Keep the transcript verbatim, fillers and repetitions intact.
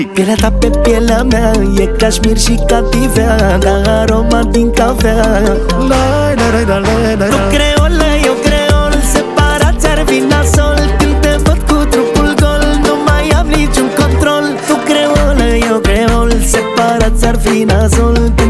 Pielea ta pe pielea mea e cașmir și cativea, ca aroma din cafea. Tu creolă, eu creol, separați ar fi nasol. Când te văd cu trupul gol, nu mai am niciun control. Tu creolă, eu creol, separați ar fi nasol.